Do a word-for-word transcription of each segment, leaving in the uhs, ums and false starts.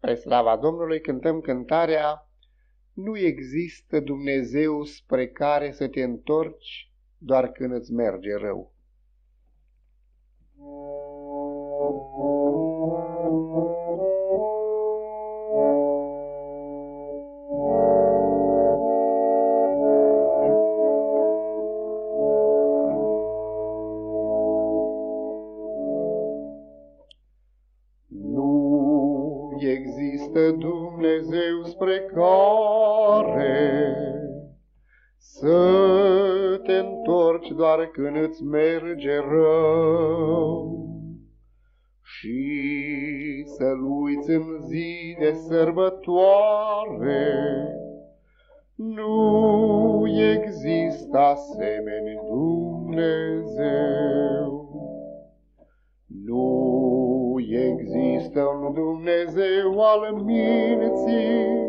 Spre slava Domnului cântăm cântarea Nu există Dumnezeu spre care să te întorci doar când îți merge rău. Nu există Dumnezeu spre care să te întorci doar când îți merge rău și să-L uiți în zi de sărbătoare. Nu există asemeni Dumnezeu. Nu există un Dumnezeu al minții.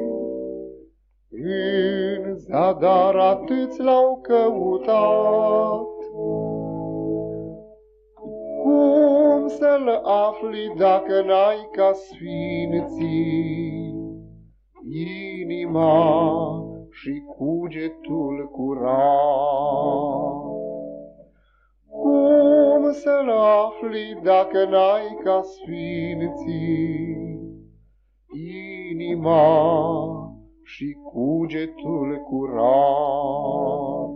În zadar atâți l-au căutat. Cum să-L afli dacă n-ai ca sfinții inima și cugetul curat? Cum să-L afli dacă n-ai ca sfinții inima și cugetul curat?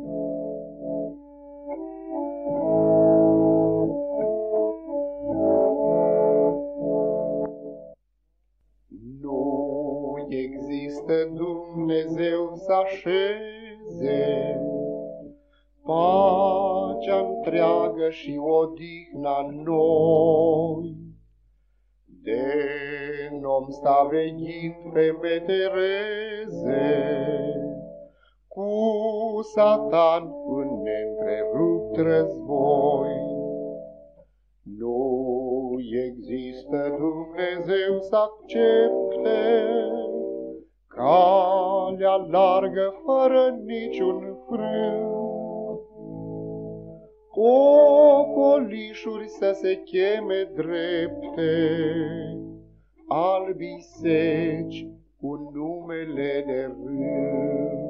Nu există Dumnezeu să așeze pacea întreagă și odihna noi, de n-om sta veghind pe metereze, cu Satan în neîntrerupt război. Nu există Dumnezeu să accepte calea largă fără niciun frân, ocolișuri să se cheme drepte, albii seci cu numele de rând.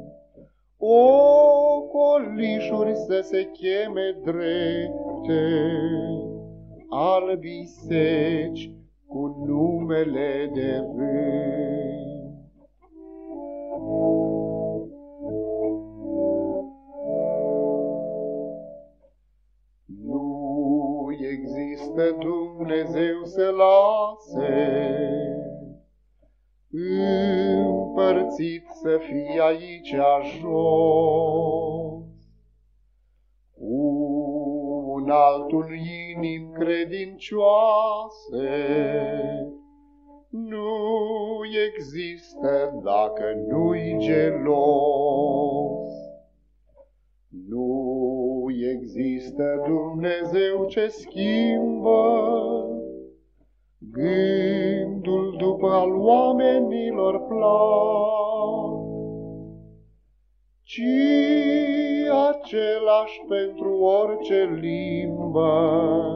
Ocolișuri să se cheme drepte, albii seci cu numele de rând. Nu există Dumnezeu să lase împărțit să fie aici jos, cu un altul inim credincioase. Nu există dacă nu-i gelos. Nu există Dumnezeu ce schimbă gândul după al oamenilor plac, ci același pentru orice limbă.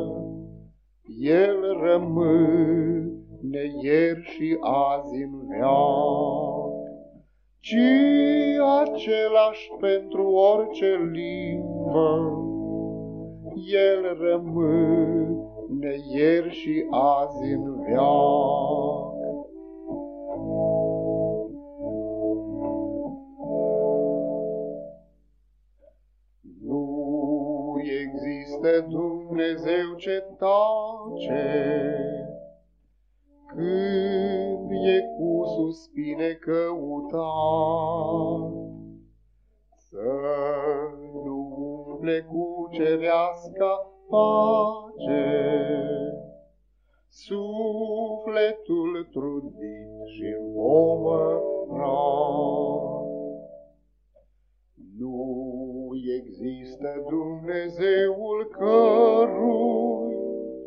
El rămâne ieri și azi în veac, ci același pentru orice limbă. El rămâne ieri și azi în veac. Nu există Dumnezeu ce tace când e cu suspine căutat, să nu umple cu cerească pace sufletul trudit și împovărat. Nu există Dumnezeul cărui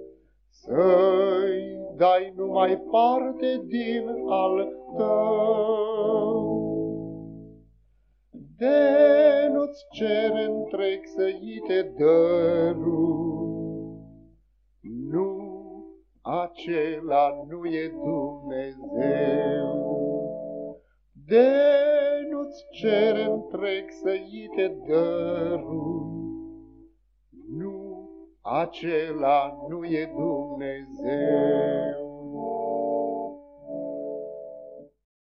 să-i dai numai parte din al tău. De nu-ți cere întreg să-i te dărui, nu, acela nu e Dumnezeu. De nu-ți cere întreg să-i te dărui, nu, acela nu e Dumnezeu.